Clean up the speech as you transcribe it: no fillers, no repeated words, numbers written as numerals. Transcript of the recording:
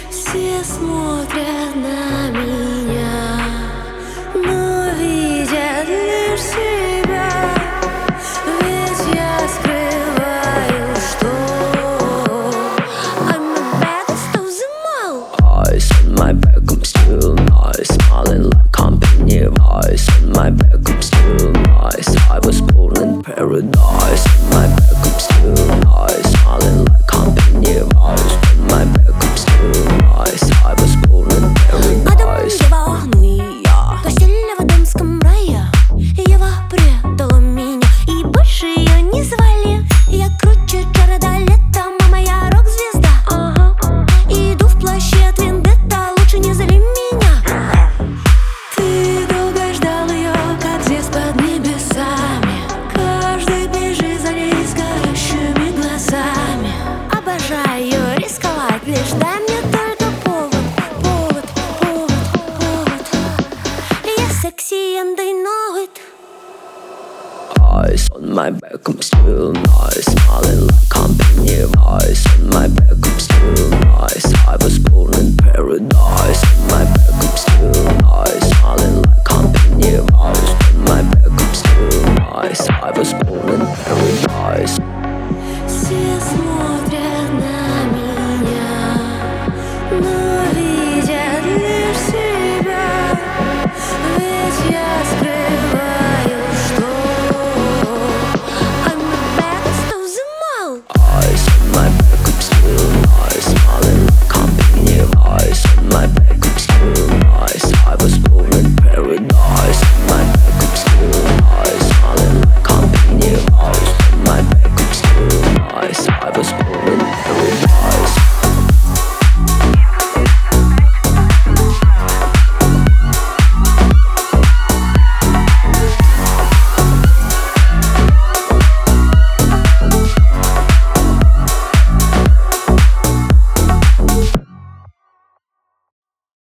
Все смотрят на меня, но видят лишь себя. Ведь я скрываю, что I'm the baddest of them all. Eyes on my back, I'm still nice, smiling like company. Eyes on my back, I'm still nice. I was born in paradise. On my back, I'm still nice, smiling like company. Eyes on my back, I'm still nice. I was born in paradise. Адам Ева, и я гостили в Эдемском рае. Ева предала меня, и больше ее не звали. Я круче Джареда Лето, мама, я рок-звезда. Иду в плаще от Вендетта, лучше не зли меня. Ты долго ждал ее, как здесь под небесами. Каждый бежит за ней с горящими глазами. Обожаю рисковать, лишь дай мне только повод. Я секси and they know it. Eyes on my back, I'm still nice, smiling like company. Eyes on my back,